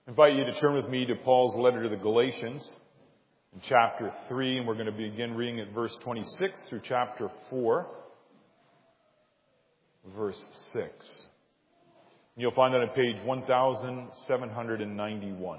I invite you to turn with me to Paul's letter to the Galatians in chapter 3, and we're going to begin reading at verse 26 through chapter 4, verse 6. And you'll find that on page 1791.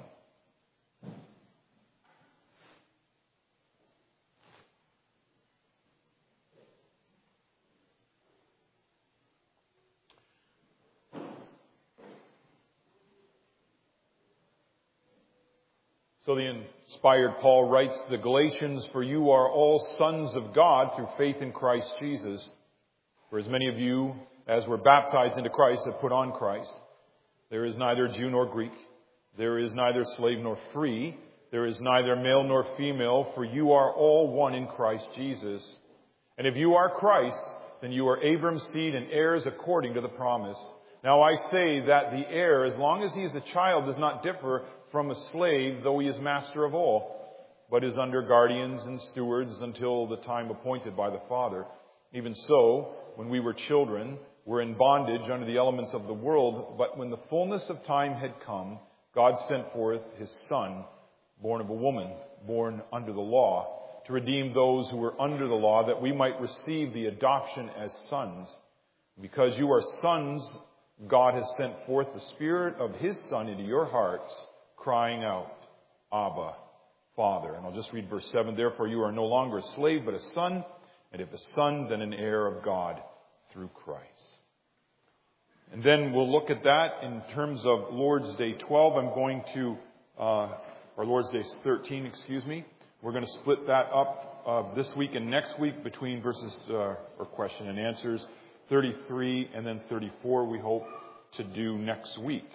So the inspired Paul writes to the Galatians, "For you are all sons of God through faith in Christ Jesus. For as many of you as were baptized into Christ have put on Christ. There is neither Jew nor Greek. There is neither slave nor free. There is neither male nor female, for you are all one in Christ Jesus. And if you are Christ, then you are Abraham's seed and heirs according to the promise. Now I say that the heir, as long as he is a child, does not differ from a slave, though he is master of all, but is under guardians and stewards until the time appointed by the Father. Even so, when we were children, were in bondage under the elements of the world, but when the fullness of time had come, God sent forth his Son, born of a woman, born under the law, to redeem those who were under the law, that we might receive the adoption as sons. Because you are sons, God has sent forth the Spirit of his Son into your hearts, crying out, Abba, Father. And I'll just read verse 7. Therefore you are no longer a slave, but a son, and if a son, then an heir of God through Christ. And then we'll look at that in terms of Lord's Day 12. Or Lord's Day 13, We're going to split that up this week and next week between verses, or question and answers, 33 and then 34 we hope to do next week.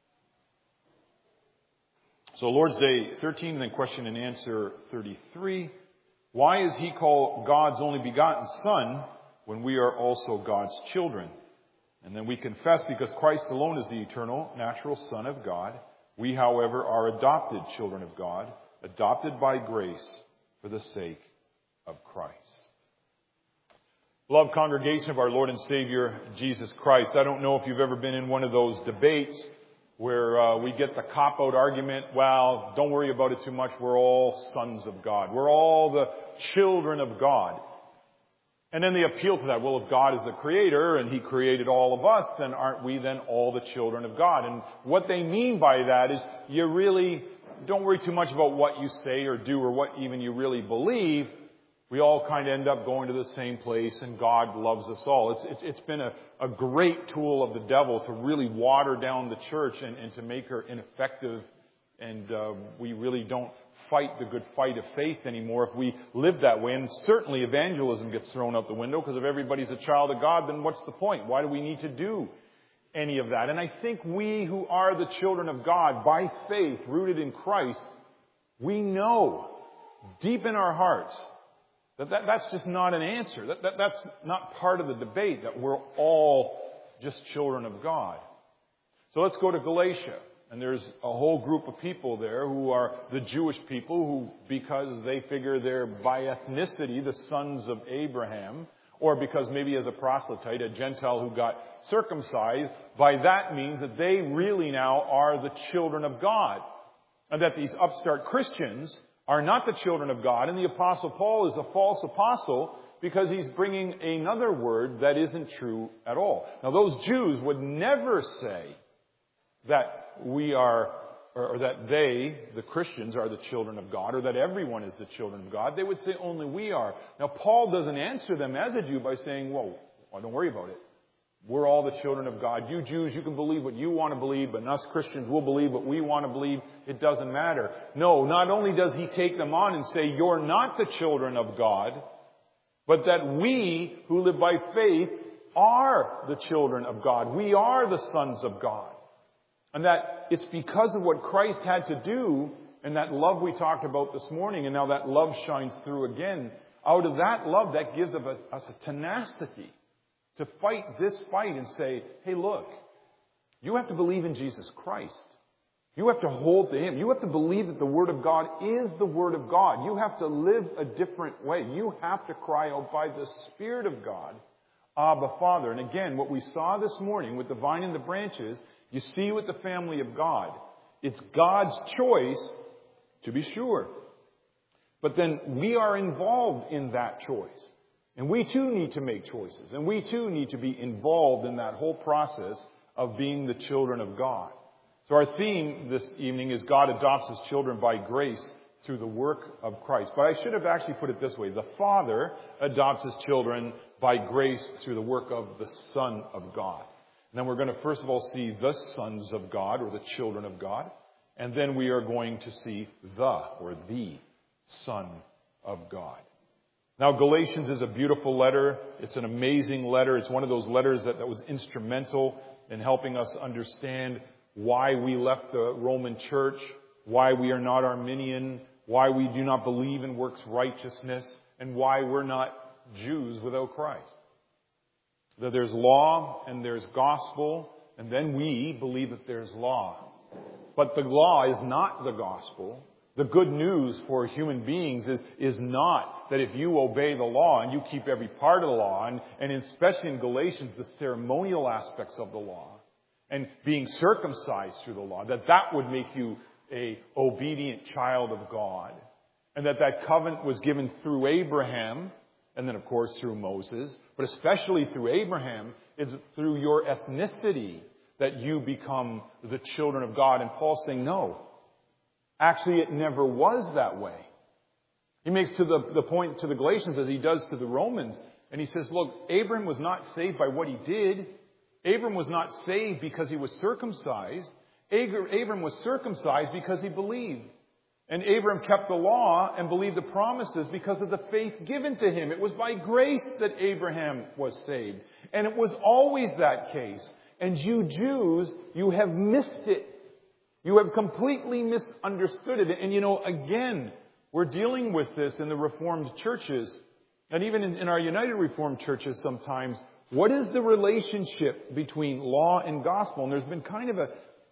So Lord's Day 13 and then question and answer 33. Why is he called God's only begotten Son when we are also God's children? And then we confess because Christ alone is the eternal, natural Son of God. We, however, are adopted children of God, adopted by grace for the sake of Christ. Beloved congregation of our Lord and Savior, Jesus Christ, I don't know if you've ever been in one of those debates where we get the cop-out argument, well, don't worry about it too much, we're all sons of God. We're all the children of God. And then they appeal to that. Well, if God is the creator and he created all of us, then aren't we then all the children of God? And what they mean by that is you really don't worry too much about what you say or do or what even you really believe. We all kind of end up going to the same place, and God loves us all. It's been a great tool of the devil to really water down the church and to make her ineffective. And we really don't fight the good fight of faith anymore if we live that way. And certainly evangelism gets thrown out the window, because if everybody's a child of God, then what's the point? Why do we need to do any of that? And I think we who are the children of God by faith, rooted in Christ, we know deep in our hearts that's just not an answer. That's not part of the debate, that we're all just children of God. So let's go to Galatia. And there's a whole group of people there who are the Jewish people who, because they figure they're by ethnicity the sons of Abraham, or because maybe as a proselyte, a Gentile who got circumcised, by that means that they really now are the children of God. And that these upstart Christians are not the children of God. And the Apostle Paul is a false apostle because he's bringing another word that isn't true at all. Now those Jews would never say that we are, or that they, the Christians, are the children of God, or that everyone is the children of God. They would say only we are. Now Paul doesn't answer them as a Jew by saying, well, don't worry about it. We're all the children of God. You Jews, you can believe what you want to believe, but us Christians will believe what we want to believe. It doesn't matter. No, not only does he take them on and say, you're not the children of God, but that we who live by faith are the children of God. We are the sons of God. And that it's because of what Christ had to do and that love we talked about this morning, and now that love shines through again. Out of that love, that gives us a tenacity to fight this fight and say, hey, look, you have to believe in Jesus Christ. You have to hold to him. You have to believe that the Word of God is the Word of God. You have to live a different way. You have to cry out by the Spirit of God, Abba, Father. And again, what we saw this morning with the vine and the branches, you see with the family of God, It's God's choice, to be sure. But then we are involved in that choice. And we too need to make choices. And we too need to be involved in that whole process of being the children of God. So our theme this evening is God adopts His children by grace through the work of Christ. But I should have actually put it this way. The Father adopts His children by grace through the work of the Son of God. And then we're going to first of all see the sons of God, or the children of God. And then we are going to see the Son of God. Now, Galatians is a beautiful letter. It's an amazing letter. It's one of those letters that was instrumental in helping us understand why we left the Roman Church, why we are not Arminian, why we do not believe in works righteousness, and why we're not Jews without Christ. That there's law and there's gospel, and then we believe that there's law. But the law is not the gospel. The good news for human beings is not that if you obey the law and you keep every part of the law, and especially in Galatians, the ceremonial aspects of the law, and being circumcised through the law, that would make you a obedient child of God. And that covenant was given through Abraham, and then of course through Moses, but especially through Abraham, is through your ethnicity that you become the children of God. And Paul's saying, no. Actually, it never was that way. He makes to the point to the Galatians as he does to the Romans. And he says, look, Abraham was not saved by what he did. Abraham was not saved because he was circumcised. Abraham was circumcised because he believed. And Abraham kept the law and believed the promises because of the faith given to him. It was by grace that Abraham was saved. And it was always that case. And you Jews, you have missed it. You have completely misunderstood it. And again, we're dealing with this in the Reformed churches, and even in our United Reformed churches sometimes. What is the relationship between law and gospel? And there's been kind of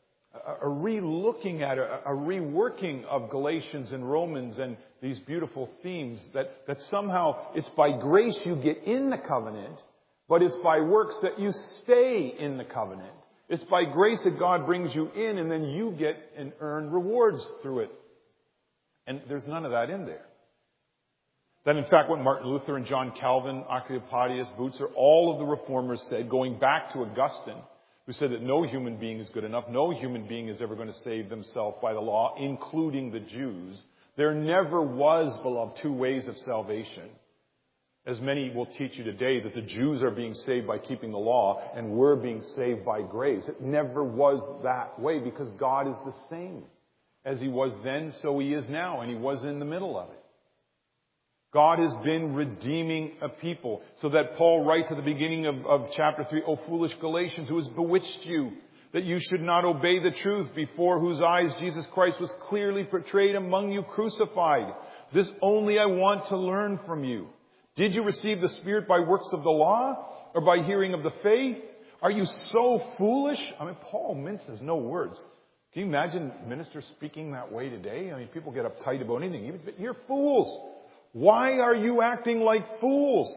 a re-looking at it, a reworking of Galatians and Romans and these beautiful themes that somehow it's by grace you get in the covenant, but it's by works that you stay in the covenant. It's by grace that God brings you in, and then you get and earn rewards through it. And there's none of that in there. That in fact what Martin Luther and John Calvin, Occupatius, Bucer, all of the reformers said, going back to Augustine, who said that no human being is good enough, no human being is ever going to save themselves by the law, including the Jews. There never was, beloved, two ways of salvation. As many will teach you today that the Jews are being saved by keeping the law and we're being saved by grace. It never was that way because God is the same. As He was then, so He is now, and He was in the middle of it. God has been redeeming a people, so that Paul writes at the beginning of chapter 3, O foolish Galatians, who has bewitched you, that you should not obey the truth, before whose eyes Jesus Christ was clearly portrayed among you crucified. This only I want to learn from you. Did you receive the Spirit by works of the law, or by hearing of the faith? Are you so foolish? Paul minces no words. Can you imagine ministers speaking that way today? People get uptight about anything. You're fools. Why are you acting like fools?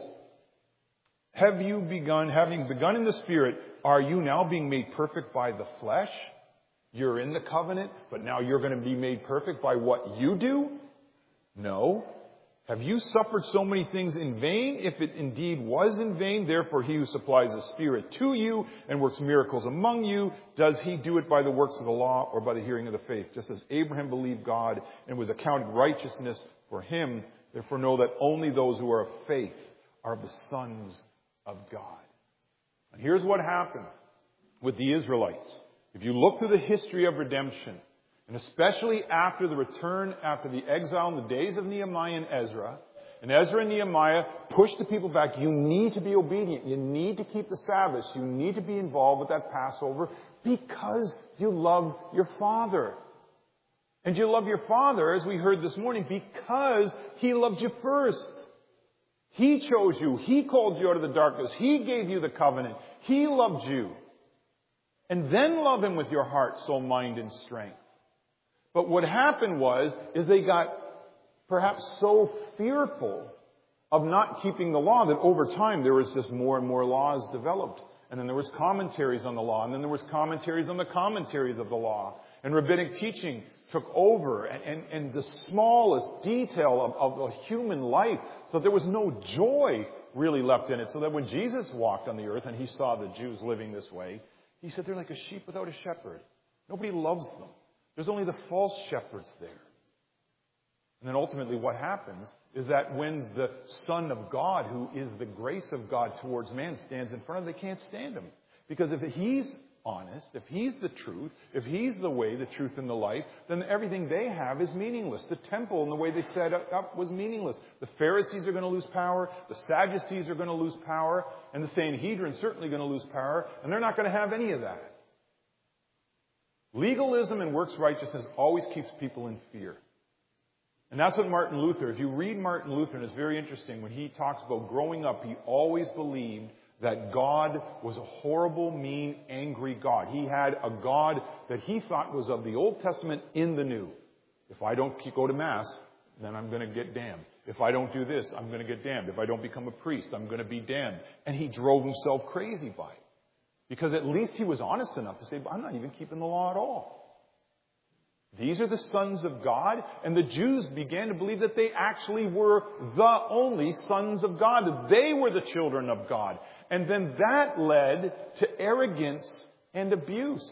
Having begun in the Spirit, are you now being made perfect by the flesh? You're in the covenant, but now you're going to be made perfect by what you do? No. Have you suffered so many things in vain? If it indeed was in vain, therefore He who supplies the Spirit to you and works miracles among you, does He do it by the works of the law or by the hearing of the faith? Just as Abraham believed God and was accounted righteousness for him, therefore know that only those who are of faith are the sons of God. And here's what happened with the Israelites. If you look through the history of redemption, and especially after the return, after the exile in the days of Nehemiah and Ezra and Nehemiah pushed the people back. You need to be obedient. You need to keep the Sabbath. You need to be involved with that Passover because you love your Father. And you love your Father, as we heard this morning, because He loved you first. He chose you. He called you out of the darkness. He gave you the covenant. He loved you. And then love Him with your heart, soul, mind, and strength. But what happened is they got perhaps so fearful of not keeping the law that over time there was just more and more laws developed. And then there was commentaries on the law. And then there was commentaries on the commentaries of the law. And rabbinic teaching took over. And the smallest detail of a human life. So there was no joy really left in it. So that when Jesus walked on the earth and he saw the Jews living this way, he said they're like a sheep without a shepherd. Nobody loves them. There's only the false shepherds there. And then ultimately what happens is that when the Son of God, who is the grace of God towards man, stands in front of them, they can't stand him. Because if he's honest, if he's the truth, if he's the way, the truth, and the life, then everything they have is meaningless. The temple and the way they set it up was meaningless. The Pharisees are going to lose power. The Sadducees are going to lose power. And the Sanhedrin is certainly going to lose power. And they're not going to have any of that. Legalism and works righteousness always keeps people in fear. And that's what Martin Luther, if you read Martin Luther, and it's very interesting, when he talks about growing up, he always believed that God was a horrible, mean, angry God. He had a God that he thought was of the Old Testament in the New. If I don't go to Mass, then I'm going to get damned. If I don't do this, I'm going to get damned. If I don't become a priest, I'm going to be damned. And he drove himself crazy by it. Because at least he was honest enough to say, I'm not even keeping the law at all. These are the sons of God, and the Jews began to believe that they actually were the only sons of God, that they were the children of God. And then that led to arrogance and abuse.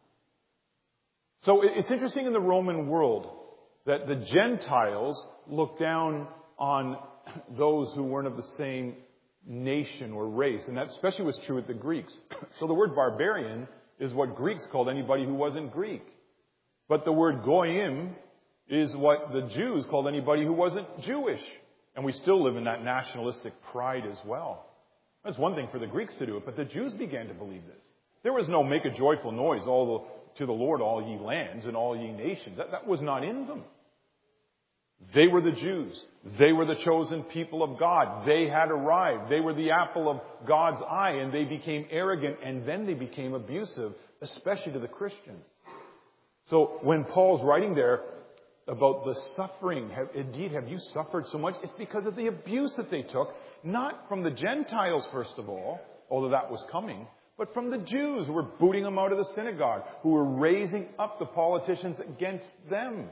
So it's interesting in the Roman world that the Gentiles looked down on those who weren't of the same nation or race, and that especially was true with the Greeks. So the word barbarian is what Greeks called anybody who wasn't Greek. But the word goyim is what the Jews called anybody who wasn't Jewish. And we still live in that nationalistic pride as well. That's one thing for the Greeks to do it, but the Jews began to believe this. There was no make a joyful noise to the Lord, all ye lands and all ye nations. That was not in them. They were the Jews. They were the chosen people of God. They had arrived. They were the apple of God's eye, and they became arrogant, and then they became abusive, especially to the Christians. So when Paul's writing there about the suffering, have you suffered so much? It's because of the abuse that they took, not from the Gentiles, first of all, although that was coming, but from the Jews who were booting them out of the synagogue, who were raising up the politicians against them.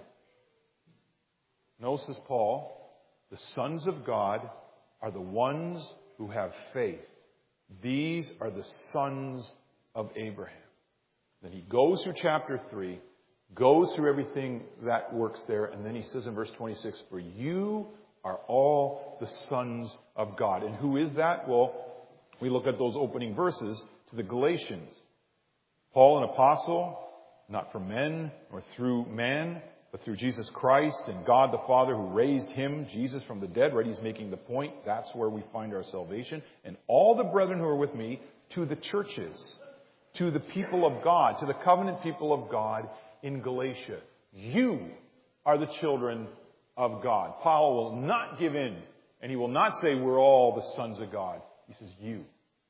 No, says Paul, the sons of God are the ones who have faith. These are the sons of Abraham. Then he goes through chapter 3, goes through everything that works there, and then he says in verse 26, for you are all the sons of God. And who is that? Well, we look at those opening verses to the Galatians. Paul, an apostle, not from men nor through man, but through Jesus Christ and God the Father who raised him, Jesus, from the dead. Right? He's making the point. That's where we find our salvation. And all the brethren who are with me, to the churches, to the people of God, to the covenant people of God in Galatia. You are the children of God. Paul will not give in, and he will not say we're all the sons of God. He says you.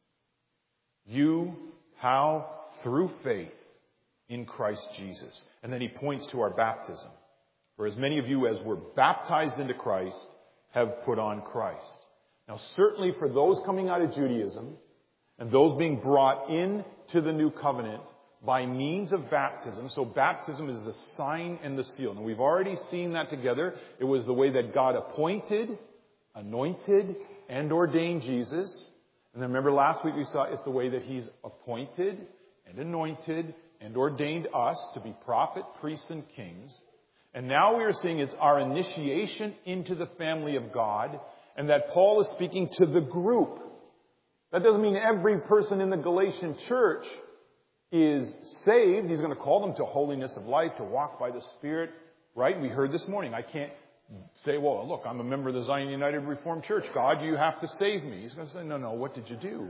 You, how? Through faith in Christ Jesus. And then he points to our baptism. For as many of you as were baptized into Christ have put on Christ. Now certainly for those coming out of Judaism and those being brought into the new covenant by means of baptism. So baptism is the sign and the seal. And we've already seen that together. It was the way that God appointed, anointed, and ordained Jesus. And then remember last week we saw it's the way that he's appointed and anointed and ordained us to be prophet, priests, and kings. And now we are seeing it's our initiation into the family of God, and that Paul is speaking to the group. That doesn't mean every person in the Galatian church is saved. He's going to call them to holiness of life, to walk by the Spirit, right? We heard this morning, I can't say, well, look, I'm a member of the Zion United Reformed Church. God, you have to save me. He's going to say, no, what did you do?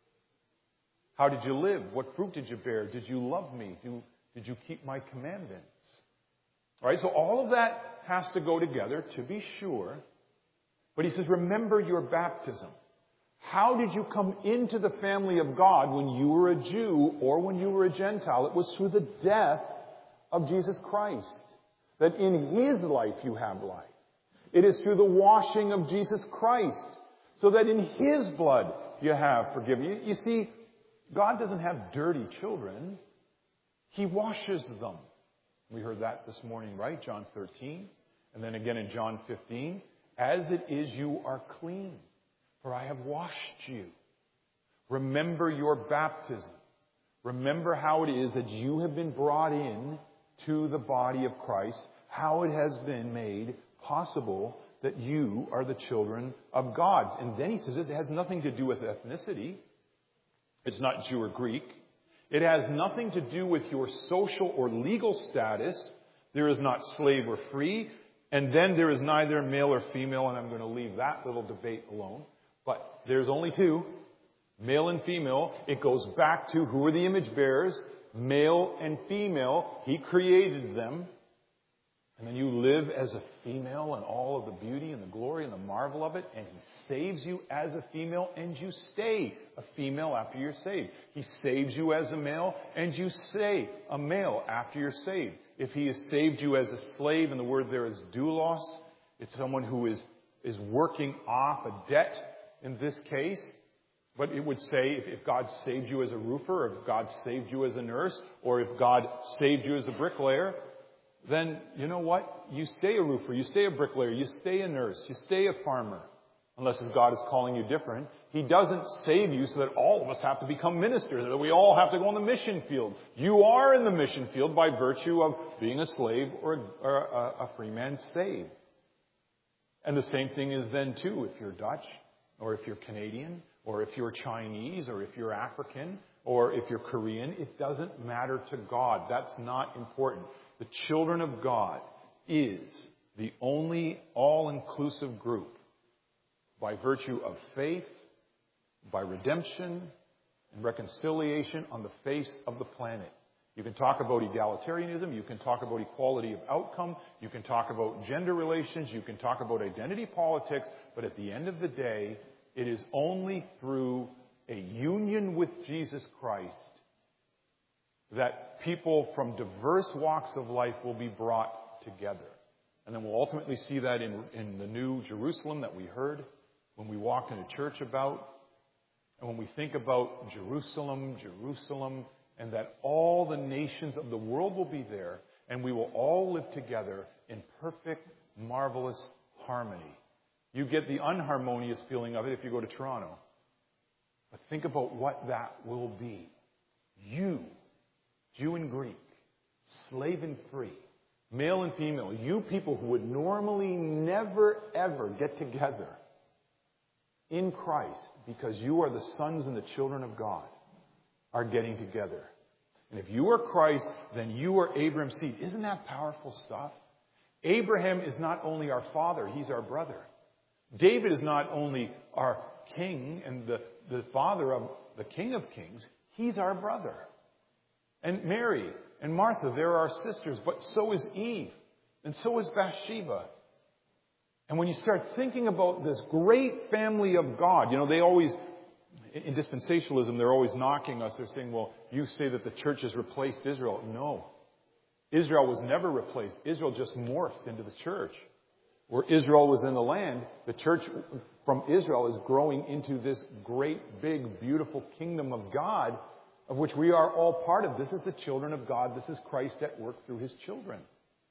How did you live? What fruit did you bear? Did you love me? Did you keep my commandments? All right, so all of that has to go together, to be sure. But he says, remember your baptism. How did you come into the family of God when you were a Jew or when you were a Gentile? It was through the death of Jesus Christ. That in his life you have life. It is through the washing of Jesus Christ. So that in his blood you have forgiveness. You see, God doesn't have dirty children. He washes them. We heard that this morning, right? John 13. And then again in John 15. As it is, you are clean, for I have washed you. Remember your baptism. Remember how it is that you have been brought in to the body of Christ, how it has been made possible that you are the children of God. And then he says it has nothing to do with ethnicity. It's not Jew or Greek. It has nothing to do with your social or legal status. There is not slave or free. And then there is neither male or female, and I'm going to leave that little debate alone. But there's only two, male and female. It goes back to who are the image bearers, male and female. He created them. And then you live as a female and all of the beauty and the glory and the marvel of it. And He saves you as a female and you stay a female after you're saved. He saves you as a male and you stay a male after you're saved. If He has saved you as a slave, and the word there is doulos, it's someone who is working off a debt in this case. But it would say if God saved you as a roofer, or if God saved you as a nurse, or if God saved you as a bricklayer, then you know what? You stay a roofer, you stay a bricklayer, you stay a nurse, you stay a farmer. Unless God is calling you different. He doesn't save you so that all of us have to become ministers, or that we all have to go on the mission field. You are in the mission field by virtue of being a slave or a free man saved. And the same thing is then too if you're Dutch, or if you're Canadian, or if you're Chinese, or if you're African, or if you're Korean. It doesn't matter to God. That's not important. The children of God is the only all-inclusive group by virtue of faith, by redemption, and reconciliation on the face of the planet. You can talk about egalitarianism, you can talk about equality of outcome, you can talk about gender relations, you can talk about identity politics, but at the end of the day, it is only through a union with Jesus Christ that people from diverse walks of life will be brought together. And then we'll ultimately see that in the new Jerusalem that we heard when we walked into church about. And when we think about Jerusalem, and that all the nations of the world will be there, and we will all live together in perfect, marvelous harmony. You get the unharmonious feeling of it if you go to Toronto. But think about what that will be. You, Jew and Greek, slave and free, male and female, you people who would normally never ever get together in Christ because you are the sons and the children of God, are getting together. And if you are Christ, then you are Abraham's seed. Isn't that powerful stuff? Abraham is not only our father, he's our brother. David is not only our king and the father of the King of Kings, he's our brother. And Mary and Martha, they're our sisters, but so is Eve, and so is Bathsheba. And when you start thinking about this great family of God, they always, in dispensationalism, they're always knocking us. They're saying, well, you say that the church has replaced Israel. No. Israel was never replaced. Israel just morphed into the church. Where Israel was in the land, the church from Israel is growing into this great, big, beautiful kingdom of God, of which we are all part of. This is the children of God. This is Christ at work through His children.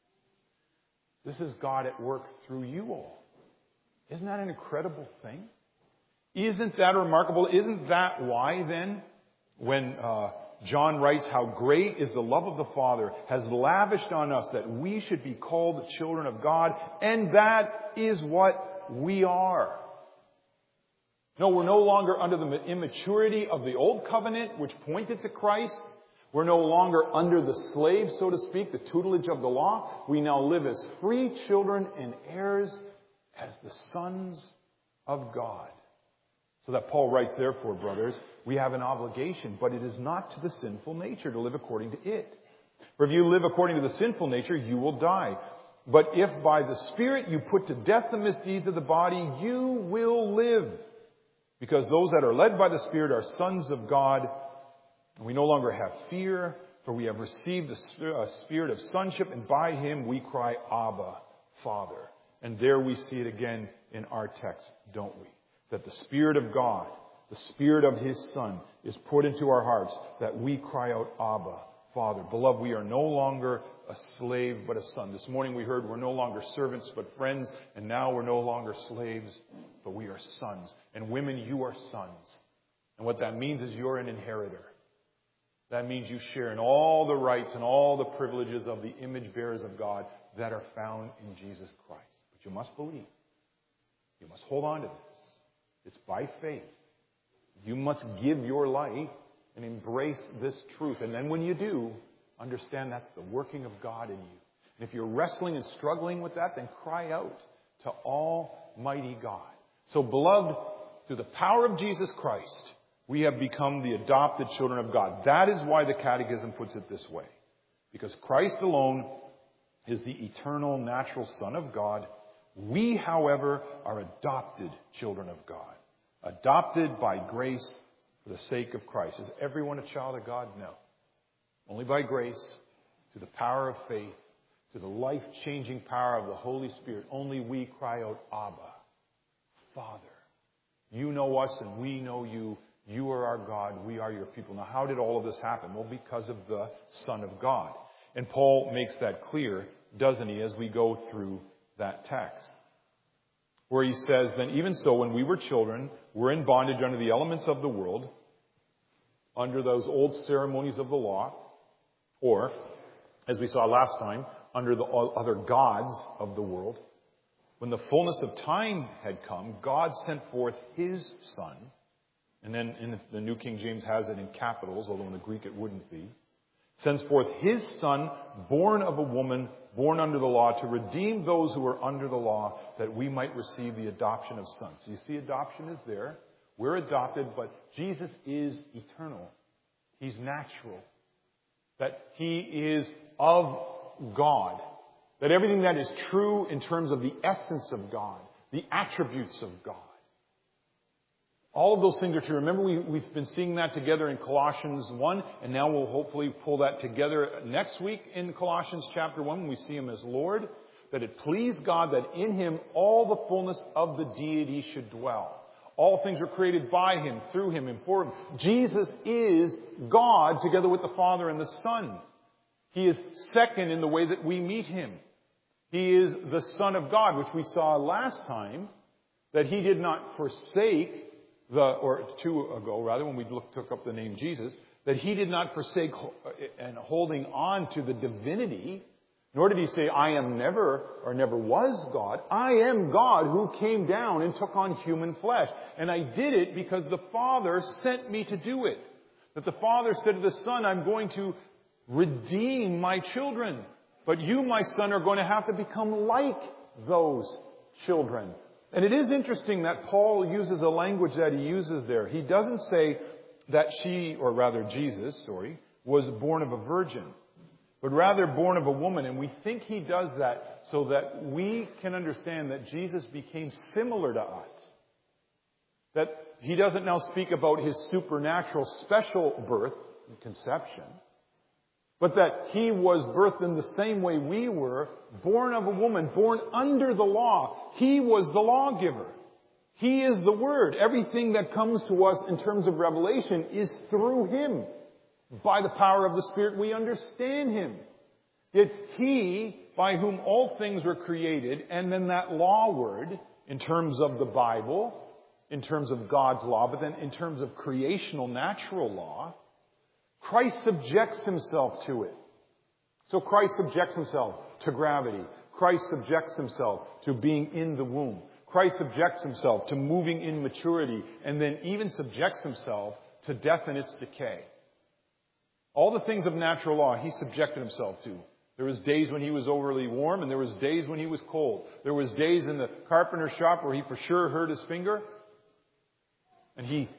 This is God at work through you all. Isn't that an incredible thing? Isn't that remarkable? Isn't that why then, when John writes, how great is the love of the Father has lavished on us that we should be called the children of God, and that is what we are. No, we're no longer under the immaturity of the old covenant, which pointed to Christ. We're no longer under the slave, so to speak, the tutelage of the law. We now live as free children and heirs as the sons of God. So that Paul writes, therefore, brothers, we have an obligation, but it is not to the sinful nature to live according to it. For if you live according to the sinful nature, you will die. But if by the Spirit you put to death the misdeeds of the body, you will live. Because those that are led by the Spirit are sons of God. And we no longer have fear, for we have received a spirit of sonship, and by Him we cry, Abba, Father. And there we see it again in our text, don't we? That the Spirit of God the Spirit of His Son is poured into our hearts, that we cry out, Abba, Father. Beloved, we are no longer a slave, but a son. This morning we heard we're no longer servants, but friends. And now we're no longer slaves, but we are sons. And women, you are sons. And what that means is you're an inheritor. That means you share in all the rights and all the privileges of the image bearers of God that are found in Jesus Christ. But you must believe. You must hold on to this. It's by faith. You must give your life and embrace this truth. And then when you do, understand that's the working of God in you. And if you're wrestling and struggling with that, then cry out to Almighty God. So, beloved, through the power of Jesus Christ, we have become the adopted children of God. That is why the Catechism puts it this way. Because Christ alone is the eternal, natural Son of God. We, however, are adopted children of God. Adopted by grace for the sake of Christ. Is everyone a child of God? No. Only by grace, through the power of faith, through the life-changing power of the Holy Spirit. Only we cry out, Abba, Father. You know us and we know you. You are our God. We are your people. Now, how did all of this happen? Well, because of the Son of God. And Paul makes that clear, doesn't he, as we go through that text. Where he says, then even so, when we were children, we're in bondage under the elements of the world, under those old ceremonies of the law, or, as we saw last time, under the other gods of the world. When the fullness of time had come, God sent forth His Son. And then in the New King James has it in capitals, although in the Greek it wouldn't be. Sends forth His Son, born of a woman, born under the law, to redeem those who are under the law, that we might receive the adoption of sons. So you see, adoption is there. We're adopted, but Jesus is eternal. He's natural. That He is of God. That everything that is true in terms of the essence of God, the attributes of God, all of those things are true. Remember, we've been seeing that together in Colossians 1, and now we'll hopefully pull that together next week in Colossians chapter 1 when we see Him as Lord. That it pleased God that in Him all the fullness of the deity should dwell. All things were created by Him, through Him, and for Him. Jesus is God together with the Father and the Son. He is second in the way that we meet Him. He is the Son of God, which we saw last time, that He did not forsake when we took up the name Jesus, that He did not forsake and holding on to the divinity, nor did He say, I am never or never was God. I am God who came down and took on human flesh. And I did it because the Father sent me to do it. That the Father said to the Son, I'm going to redeem my children. But you, my son, are going to have to become like those children. And it is interesting that Paul uses a language that he uses there. He doesn't say that Jesus, was born of a virgin, but rather born of a woman. And we think he does that so that we can understand that Jesus became similar to us. That he doesn't now speak about his supernatural special birth and conception, but that he was birthed in the same way we were, born of a woman, born under the law. He was the lawgiver. He is the Word. Everything that comes to us in terms of revelation is through Him. By the power of the Spirit, we understand Him. Yet He, by whom all things were created, and then that law word, in terms of the Bible, in terms of God's law, but then in terms of creational, natural law, Christ subjects Himself to it. So Christ subjects Himself to gravity. Christ subjects Himself to being in the womb. Christ subjects Himself to moving in maturity, and then even subjects Himself to death and its decay. All the things of natural law He subjected Himself to. There was days when He was overly warm, and there was days when He was cold. There was days in the carpenter shop where He for sure hurt His finger. And He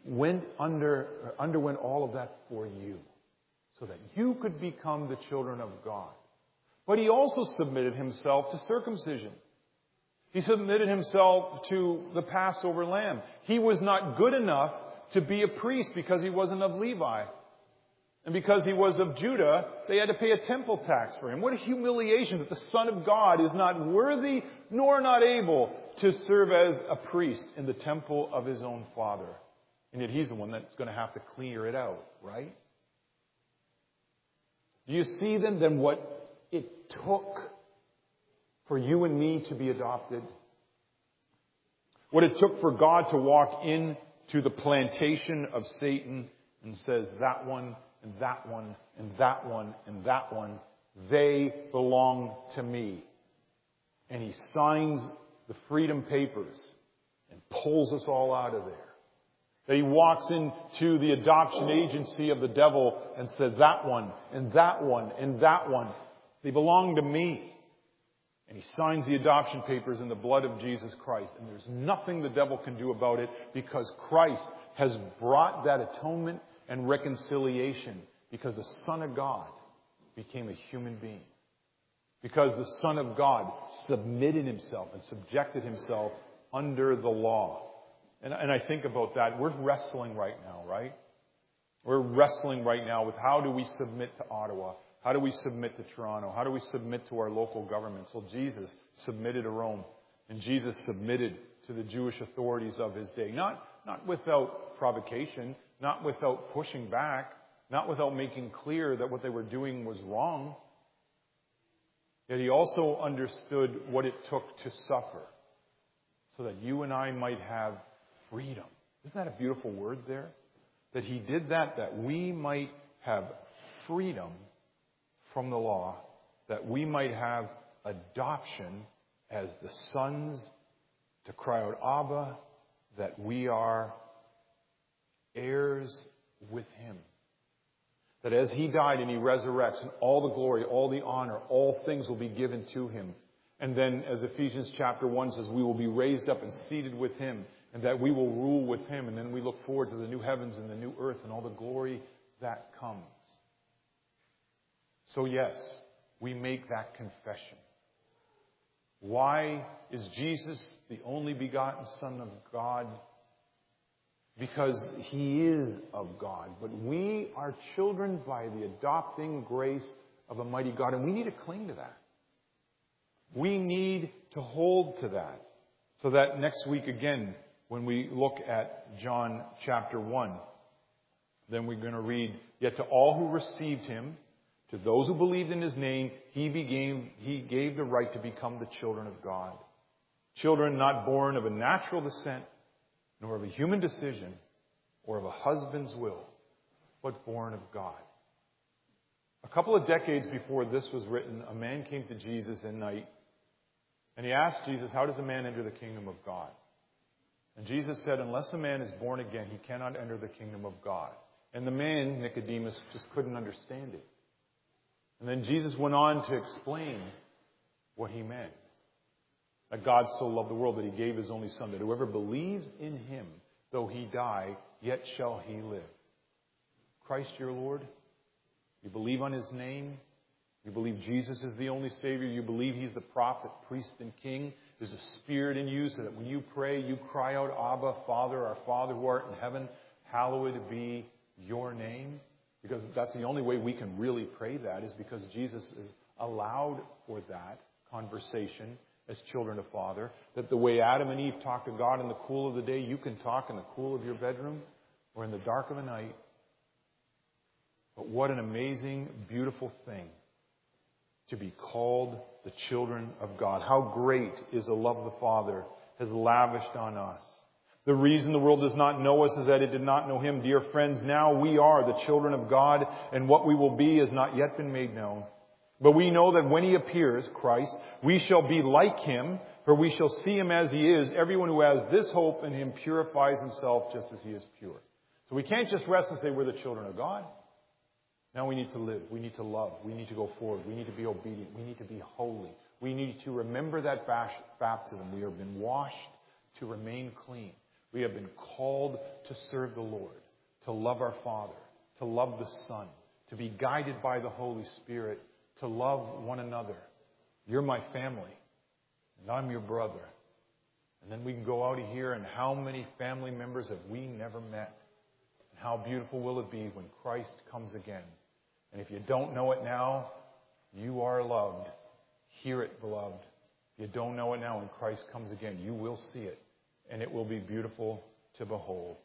underwent all of that for you, so that you could become the children of God. But He also submitted Himself to circumcision. He submitted Himself to the Passover lamb. He was not good enough to be a priest because He wasn't of Levi. And because He was of Judah, they had to pay a temple tax for Him. What a humiliation that the Son of God is not worthy nor not able to serve as a priest in the temple of His own Father. And yet He's the one that's going to have to clear it out, right? Do you see then what it took for you and me to be adopted? What it took for God to walk into the plantation of Satan and says, that one, and that one, and that one, and that one, they belong to me. And He signs the freedom papers and pulls us all out of there. That He walks into the adoption agency of the devil and says, that one, and that one, and that one, they belong to me. And He signs the adoption papers in the blood of Jesus Christ. And there's nothing the devil can do about it because Christ has brought that atonement and reconciliation because the Son of God became a human being. Because the Son of God submitted Himself and subjected Himself under the law. And I think about that. We're wrestling right now, right? We're wrestling right now with how do we submit to Ottawa? How do we submit to Toronto? How do we submit to our local governments? Well, Jesus submitted to Rome. And Jesus submitted to the Jewish authorities of His day. Not without provocation, not without pushing back, not without making clear that what they were doing was wrong. Yet He also understood what it took to suffer so that you and I might have freedom. Isn't that a beautiful word there? That He did that we might have freedom from the law, that we might have adoption as the sons to cry out, Abba, that we are heirs with Him. That as He died and He resurrects, and all the glory, all the honor, all things will be given to Him. And then, as Ephesians chapter 1 says, we will be raised up and seated with Him, and that we will rule with Him. And then we look forward to the new heavens and the new earth and all the glory that comes. So yes, we make that confession. Why is Jesus the only begotten Son of God? Because He is of God. But we are children by the adopting grace of a mighty God. And we need to cling to that. We need to hold to that. So that next week again, when we look at John chapter 1, then we're going to read, yet to all who received Him, to those who believed in His name, He gave the right to become the children of God. Children not born of a natural descent, nor of a human decision, or of a husband's will, but born of God. A couple of decades before this was written, a man came to Jesus in night, and he asked Jesus, how does a man enter the kingdom of God? And Jesus said, unless a man is born again, he cannot enter the kingdom of God. And the man, Nicodemus, just couldn't understand it. And then Jesus went on to explain what He meant. That God so loved the world that He gave His only Son, that whoever believes in Him, though he die, yet shall he live. Christ your Lord? You believe on His name? You believe Jesus is the only Savior? You believe He's the prophet, priest, and king? There's a Spirit in you so that when you pray, you cry out, Abba, Father, our Father who art in heaven, hallowed be your name. Because that's the only way we can really pray that, is because Jesus is allowed for that conversation as children of Father. That the way Adam and Eve talked to God in the cool of the day, you can talk in the cool of your bedroom or in the dark of the night. But what an amazing, beautiful thing to be called the children of God. How great is the love the Father has lavished on us. The reason the world does not know us is that it did not know Him. Dear friends, now we are the children of God, and what we will be has not yet been made known. But we know that when He appears, Christ, we shall be like Him, for we shall see Him as He is. Everyone who has this hope in Him purifies himself just as He is pure. So we can't just rest and say we're the children of God. Now we need to live. We need to love. We need to go forward. We need to be obedient. We need to be holy. We need to remember that baptism. We have been washed to remain clean. We have been called to serve the Lord, to love our Father, to love the Son, to be guided by the Holy Spirit, to love one another. You're my family, and I'm your brother. And then we can go out of here, and how many family members have we never met? And how beautiful will it be when Christ comes again? And if you don't know it now, you are loved. Hear it, beloved. If you don't know it now, when Christ comes again, you will see it. And it will be beautiful to behold.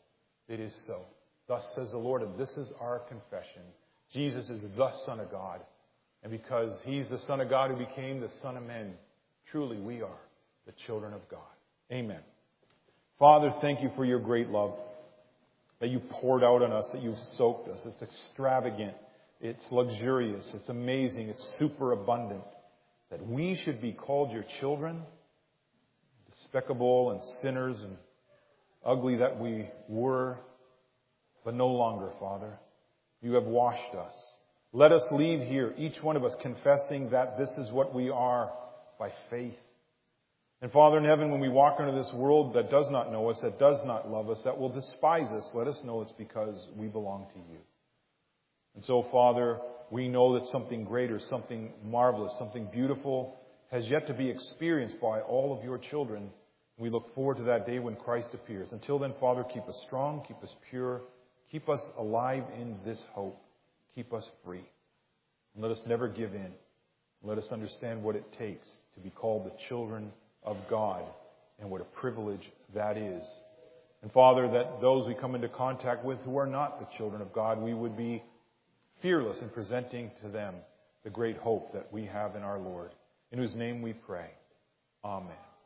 It is so. Thus says the Lord, and this is our confession. Jesus is the Son of God. And because He's the Son of God who became the Son of Men, truly we are the children of God. Amen. Father, thank you for your great love that you poured out on us, that you've soaked us. It's extravagant. It's luxurious. It's amazing. It's superabundant. That we should be called your children, despicable and sinners and ugly that we were, but no longer, Father. You have washed us. Let us leave here, each one of us, confessing that this is what we are by faith. And Father in heaven, when we walk into this world that does not know us, that does not love us, that will despise us, let us know it's because we belong to you. And so, Father, we know that something greater, something marvelous, something beautiful has yet to be experienced by all of your children. We look forward to that day when Christ appears. Until then, Father, keep us strong, keep us pure, keep us alive in this hope. Keep us free. And let us never give in. Let us understand what it takes to be called the children of God and what a privilege that is. And Father, that those we come into contact with who are not the children of God, we would be fearless in presenting to them the great hope that we have in our Lord, in whose name we pray. Amen.